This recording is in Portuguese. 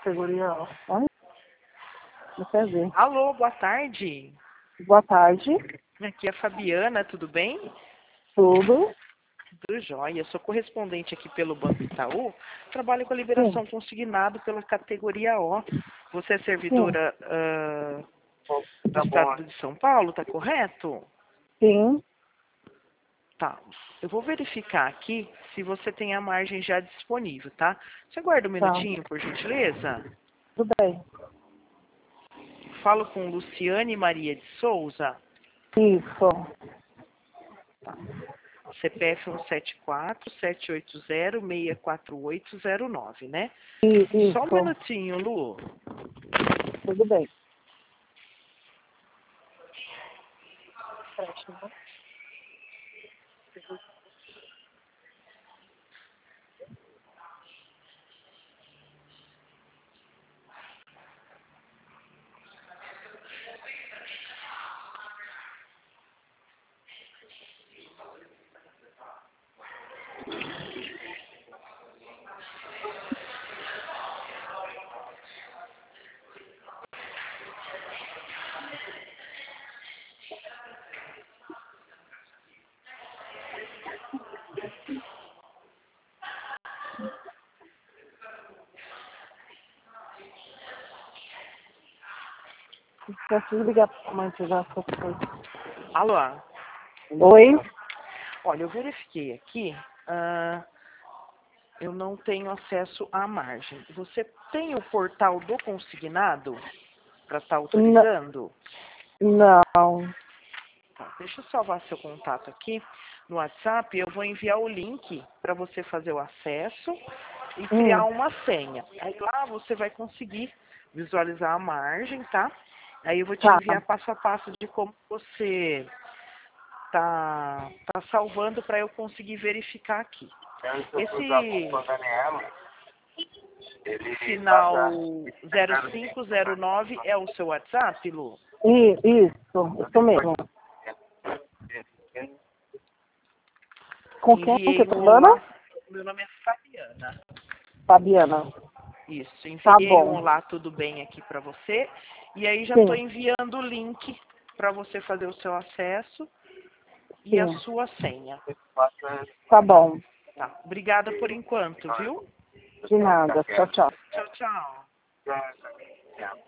categoria. Olha, não quer ver. Alô, boa tarde. Boa tarde. Aqui é a Fabiana, tudo bem? Tudo? Tudo jóia. Sou correspondente aqui pelo Banco Itaú. Trabalho com a Sim. liberação consignado pela categoria O. Você é Sim. servidora do Estado de São Paulo, tá correto? Sim. Tá. Eu vou verificar aqui se você tem a margem já disponível, tá? Você aguarda um Tá. minutinho, por gentileza? Tudo bem. Falo com Luciane Maria de Souza. Isso. Tá. CPF 174-780-64809, né? Só um Isso. minutinho, Lu. Tudo bem. Preciso ligar para a mãe que já foi. Alô? Oi? Olha, eu verifiquei aqui. Eu não tenho acesso à margem. Você tem o portal do consignado para estar autorizando? Não. Tá, deixa eu salvar seu contato aqui no WhatsApp. Eu vou enviar o link para você fazer o acesso e criar uma senha. Aí lá você vai conseguir visualizar a margem, tá? Aí eu vou te Tá. enviar passo a passo de como você tá salvando para eu conseguir verificar aqui. Esse final 0509 é o seu WhatsApp, Lu? Isso mesmo. Com quem que Enviei eu tô um falando? olá. Meu nome é Fabiana. Fabiana. Isso, Tá enviei um bom. olá, tudo bem aqui para você. E aí já estou Sim. enviando o link para você fazer o seu acesso e a Sim. sua senha. Tá bom. Tá. Obrigada por enquanto, viu? De nada. Tchau, tchau. Tchau, tchau.